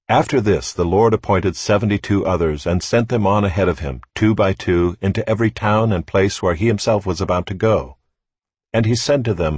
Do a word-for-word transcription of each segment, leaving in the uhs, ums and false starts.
After this the Lord appointed seventy-two others, and sent them on ahead of him, two by two, into every town and place where he himself was about to go. And he said to them,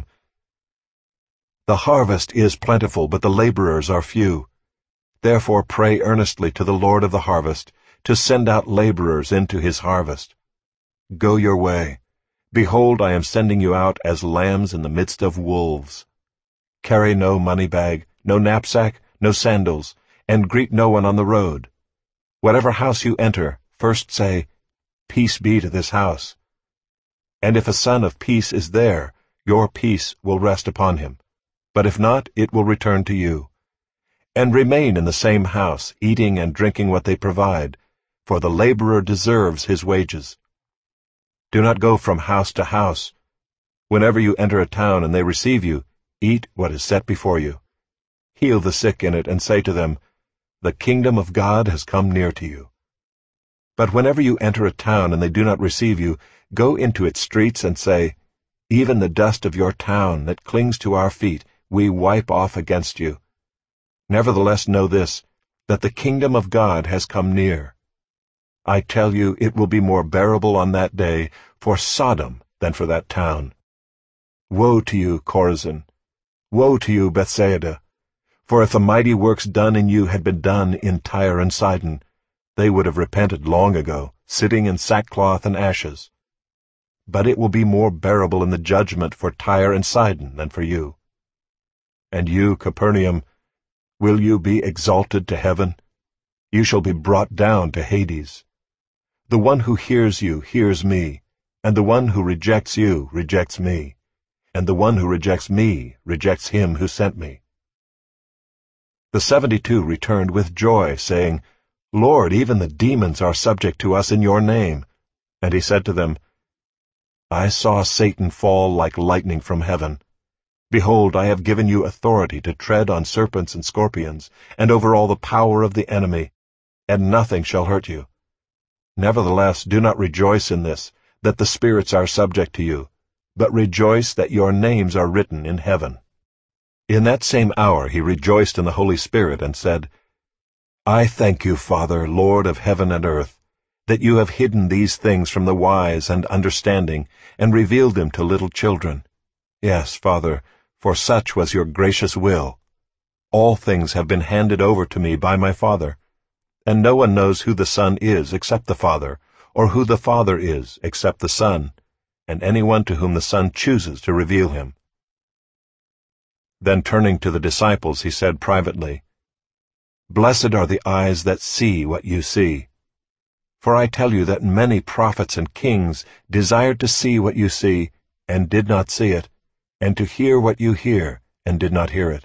"The harvest is plentiful, but the laborers are few. Therefore pray earnestly to the Lord of the harvest, to send out laborers into his harvest. Go your way. Behold, I am sending you out as lambs in the midst of wolves. Carry no money bag, no knapsack, no sandals, and greet no one on the road. Whatever house you enter, first say, 'Peace be to this house.' And if a son of peace is there, your peace will rest upon him. But if not, it will return to you. And remain in the same house, eating and drinking what they provide, for the laborer deserves his wages. Do not go from house to house. Whenever you enter a town and they receive you, eat what is set before you. Heal the sick in it, and say to them, 'The kingdom of God has come near to you.' But whenever you enter a town and they do not receive you, go into its streets and say, 'Even the dust of your town that clings to our feet we wipe off against you.' Nevertheless know this, that the kingdom of God has come near. I tell you, it will be more bearable on that day for Sodom than for that town. Woe to you, Chorazin! Woe to you, Bethsaida! For if the mighty works done in you had been done in Tyre and Sidon, they would have repented long ago, sitting in sackcloth and ashes. But it will be more bearable in the judgment for Tyre and Sidon than for you. And you, Capernaum, will you be exalted to heaven? You shall be brought down to Hades. The one who hears you hears me, and the one who rejects you rejects me, and the one who rejects me rejects him who sent me." The seventy-two returned with joy, saying, "Lord, even the demons are subject to us in your name." And he said to them, "I saw Satan fall like lightning from heaven. Behold, I have given you authority to tread on serpents and scorpions, and over all the power of the enemy, and nothing shall hurt you. Nevertheless, do not rejoice in this, that the spirits are subject to you, but rejoice that your names are written in heaven." In that same hour he rejoiced in the Holy Spirit, and said, "I thank you, Father, Lord of heaven and earth, that you have hidden these things from the wise and understanding, and revealed them to little children. Yes, Father, for such was your gracious will. All things have been handed over to me by my Father, and no one knows who the Son is except the Father, or who the Father is except the Son, and anyone to whom the Son chooses to reveal him." Then turning to the disciples, he said privately, "Blessed are the eyes that see what you see. For I tell you that many prophets and kings desired to see what you see, and did not see it, and to hear what you hear, and did not hear it."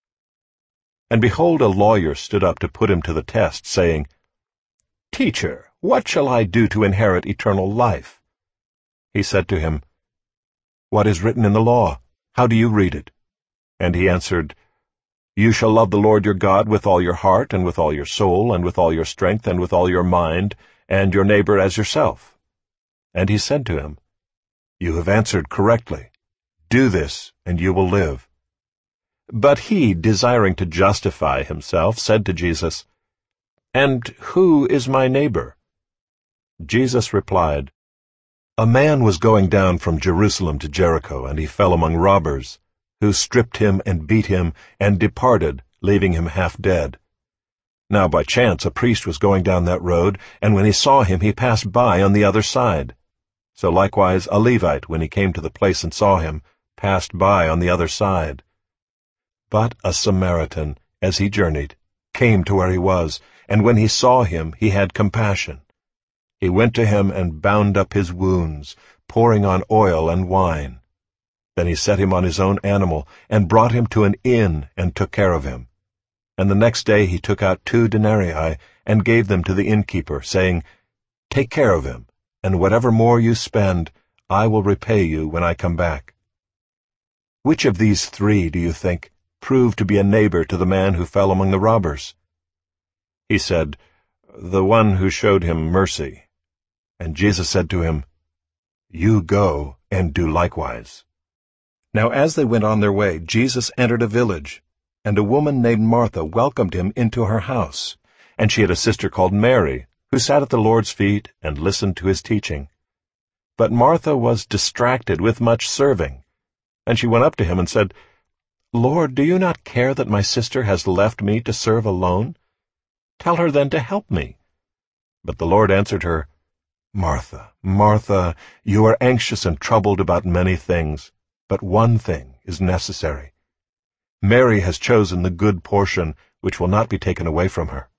And behold, a lawyer stood up to put him to the test, saying, "Teacher, what shall I do to inherit eternal life?" He said to him, "What is written in the law? How do you read it?" And he answered, "You shall love the Lord your God with all your heart, and with all your soul, and with all your strength, and with all your mind, and your neighbor as yourself." And he said to him, "You have answered correctly. Do this, and you will live." But he, desiring to justify himself, said to Jesus, "And who is my neighbor?" Jesus replied, "A man was going down from Jerusalem to Jericho, and he fell among robbers, who stripped him and beat him, and departed, leaving him half dead. Now by chance a priest was going down that road, and when he saw him he passed by on the other side. So likewise a Levite, when he came to the place and saw him, passed by on the other side. But a Samaritan, as he journeyed, came to where he was, and when he saw him he had compassion. He went to him and bound up his wounds, pouring on oil and wine. Then he set him on his own animal, and brought him to an inn, and took care of him. And the next day he took out two denarii, and gave them to the innkeeper, saying, "Take care of him, and whatever more you spend, I will repay you when I come back." Which of these three, do you think, proved to be a neighbor to the man who fell among the robbers? He said, "The one who showed him mercy." And Jesus said to him, "You go and do likewise." Now as they went on their way, Jesus entered a village, and a woman named Martha welcomed him into her house, and she had a sister called Mary, who sat at the Lord's feet and listened to his teaching. But Martha was distracted with much serving, and she went up to him and said, "Lord, do you not care that my sister has left me to serve alone? Tell her then to help me." But the Lord answered her, "Martha, Martha, you are anxious and troubled about many things, but one thing is necessary. Mary has chosen the good portion, which will not be taken away from her."